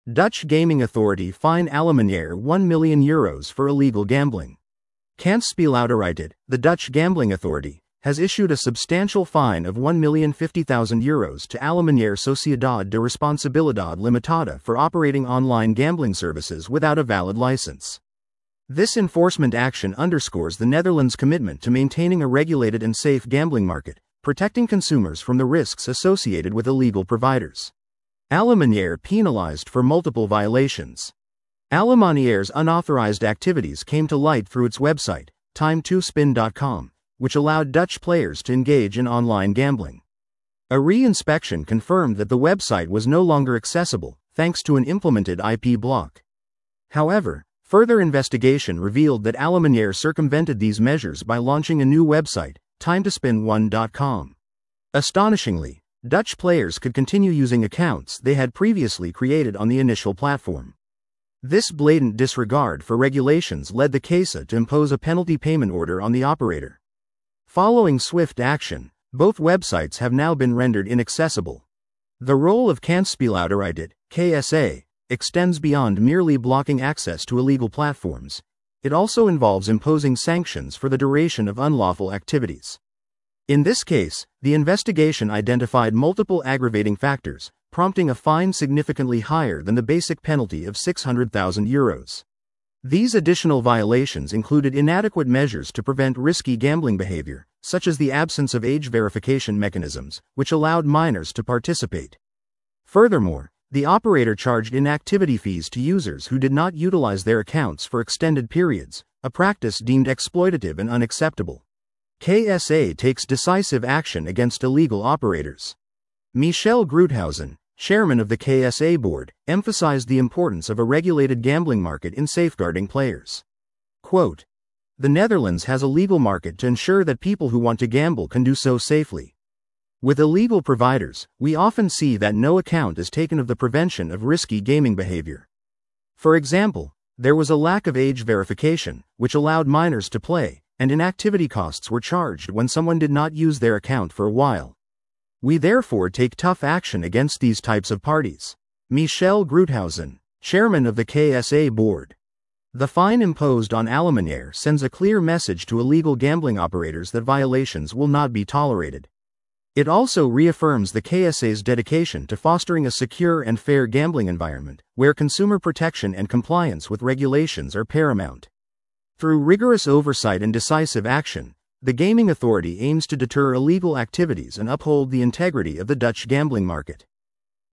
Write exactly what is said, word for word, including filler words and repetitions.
Dutch Gaming Authority fine Alimentaire one million euros for illegal gambling. Kansspelautoriteit, the Dutch Gambling Authority, has issued a substantial fine of one million fifty thousand euros to Alimentaire Sociedade de Responsabilidade Limitada for operating online gambling services without a valid license. This enforcement action underscores the Netherlands' commitment to maintaining a regulated and safe gambling market, protecting consumers from the risks associated with illegal providers. Alimentaire penalized for multiple violations. Alimentaire's unauthorized activities came to light through its website, time two spin dot com, which allowed Dutch players to engage in online gambling. A re-inspection confirmed that the website was no longer accessible, thanks to an implemented I P block. However, further investigation revealed that Alimentaire circumvented these measures by launching a new website, time to spin one dot com. Astonishingly, Dutch players could continue using accounts they had previously created on the initial platform. This blatant disregard for regulations led the C A S A to impose a penalty payment order on the operator. Following swift action, both websites have now been rendered inaccessible. The role of Kansspelautoriteit, K S A, extends beyond merely blocking access to illegal platforms. It also involves imposing sanctions for the duration of unlawful activities. In this case, the investigation identified multiple aggravating factors, prompting a fine significantly higher than the basic penalty of six hundred thousand euros. These additional violations included inadequate measures to prevent risky gambling behavior, such as the absence of age verification mechanisms, which allowed minors to participate. Furthermore, the operator charged inactivity fees to users who did not utilize their accounts for extended periods, a practice deemed exploitative and unacceptable. K S A takes decisive action against illegal operators. Michel Groothuysen, chairman of the K S A board, emphasized the importance of a regulated gambling market in safeguarding players. Quote, "The Netherlands has a legal market to ensure that people who want to gamble can do so safely. With illegal providers, we often see that no account is taken of the prevention of risky gaming behavior. For example, there was a lack of age verification, which allowed minors to play, and inactivity costs were charged when someone did not use their account for a while. We therefore take tough action against these types of parties." Michel Groothuysen, chairman of the K S A board. The fine imposed on Alimentaire sends a clear message to illegal gambling operators that violations will not be tolerated. It also reaffirms the K S A's dedication to fostering a secure and fair gambling environment, where consumer protection and compliance with regulations are paramount. Through rigorous oversight and decisive action, the Gaming Authority aims to deter illegal activities and uphold the integrity of the Dutch gambling market.